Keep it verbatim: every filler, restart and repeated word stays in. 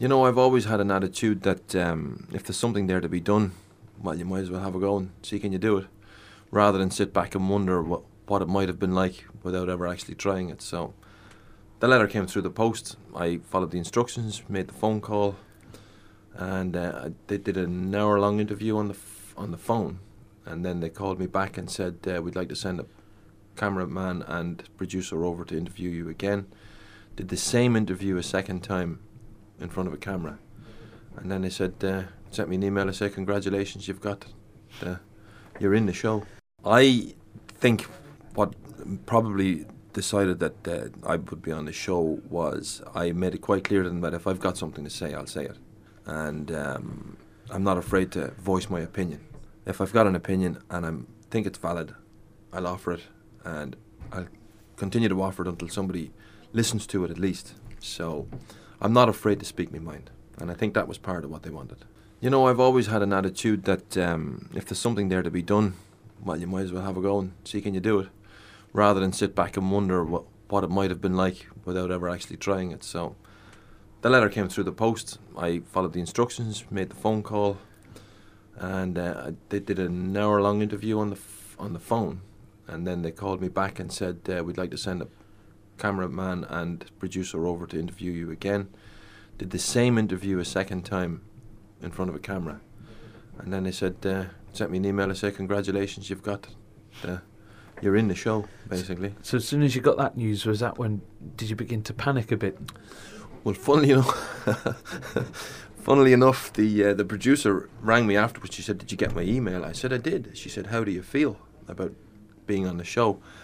You know, I've always had an attitude that um, if there's something there to be done, well, you might as well have a go and see can you do it, rather than sit back and wonder what, what it might have been like without ever actually trying it. So the letter came through the post. I followed the instructions, made the phone call, and uh, they did an hour-long interview on the f- on the phone, and then they called me back and said, uh, we'd like to send a cameraman and producer over to interview you again. Did the same interview a second time in front of a camera, and then they said, uh, sent me an email and said, congratulations, you've got the, you're in the show. I think what probably decided that uh, I would be on the show was I made it quite clear to them that if I've got something to say, I'll say it, and um, I'm not afraid to voice my opinion. If I've got an opinion and I think it's valid, I'll offer it, and I'll continue to offer it until somebody listens to it at least. So I'm not afraid to speak my mind, and I think that was part of what they wanted. You know, I've always had an attitude that um, if there's something there to be done, well, you might as well have a go and see can you do it, rather than sit back and wonder what, what it might have been like without ever actually trying it. So the letter came through the post. I followed the instructions, made the phone call, and uh, they did an hour-long interview on the f- on the phone, and then they called me back and said, uh, we'd like to send a cameraman and producer over to interview you again. Did the same interview a second time in front of a camera, and then they said, uh, sent me an email and said, congratulations, you've got the, you're in the show, basically. So as soon as you got that news, was that when did you begin to panic a bit? Well, funnily enough, funnily enough, the uh, the producer rang me afterwards. She said, did you get my email? I said, I did. She said, how do you feel about being on the show?